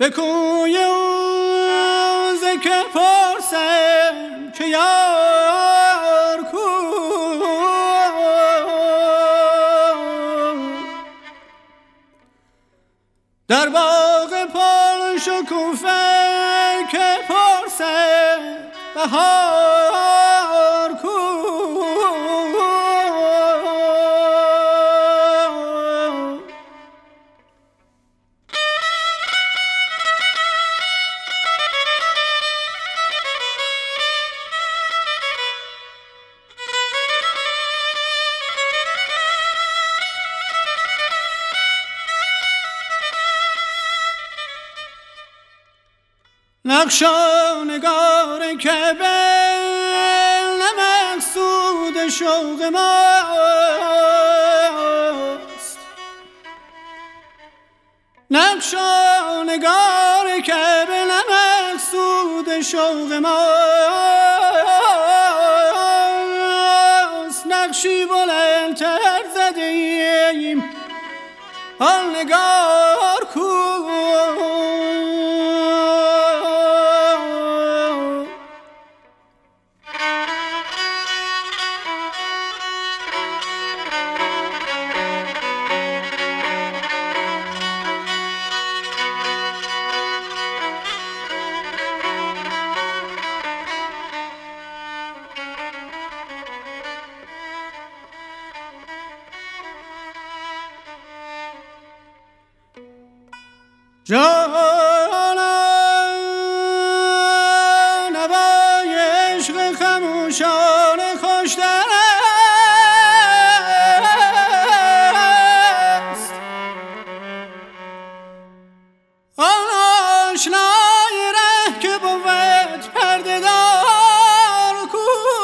به کوی اون که پرسم که یار کو، در باغ پال شکوفه که پرسم بهار کو. نقشا نگار که به مقصود شوق ماست، نقشا نگار که به مقصود شوق ماست، نقشی بلندتر زده ایم آن نگار کو. جانم نوای عشق خموشان خوشتر است، آن آشنای ره که بود پرده دار کو.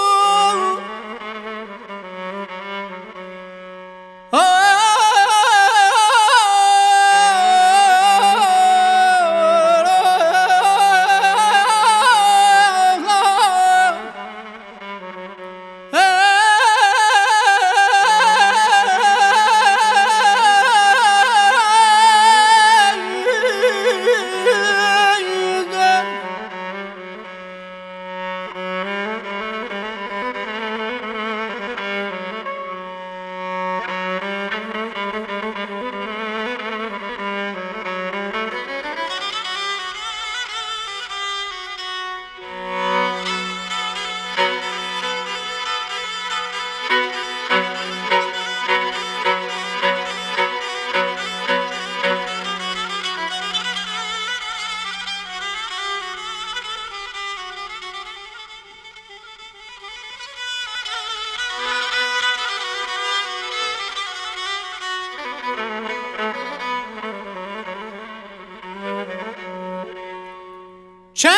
چنگی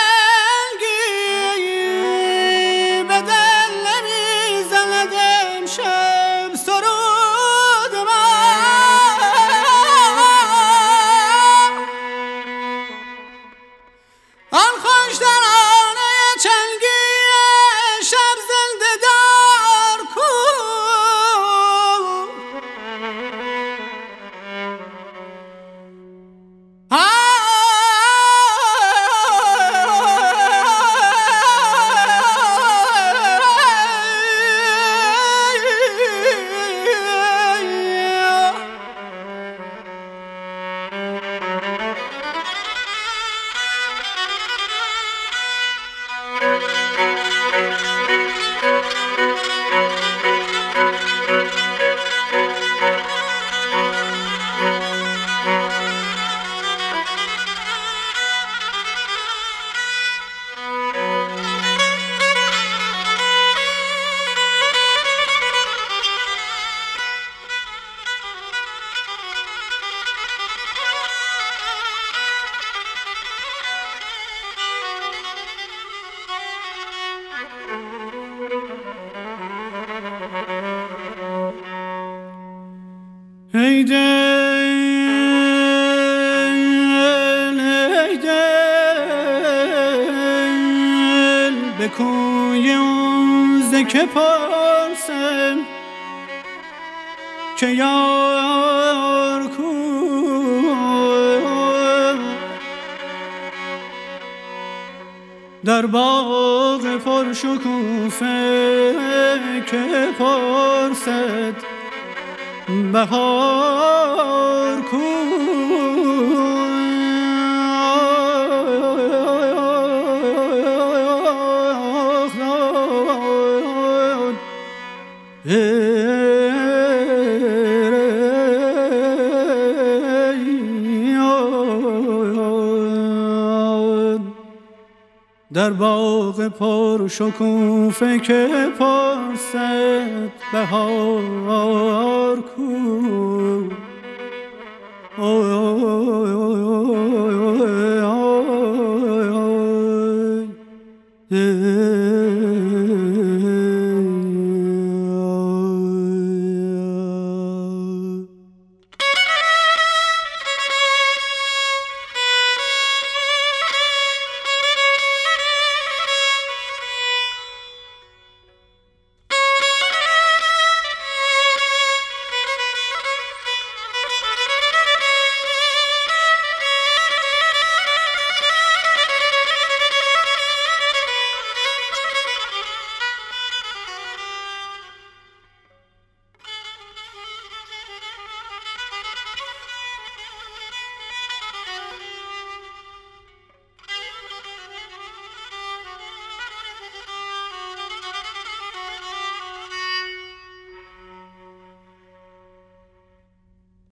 به دل نمیزند امشب سرود من، آن خوش ترانه چنگی شب زنده دار کو. ای دل ای دل به کوی اون ز که پرسم که یار کو. در باغ پرشکوفه که پرسد بهار کو در باغ پرشکوفه که پرسد بهار کو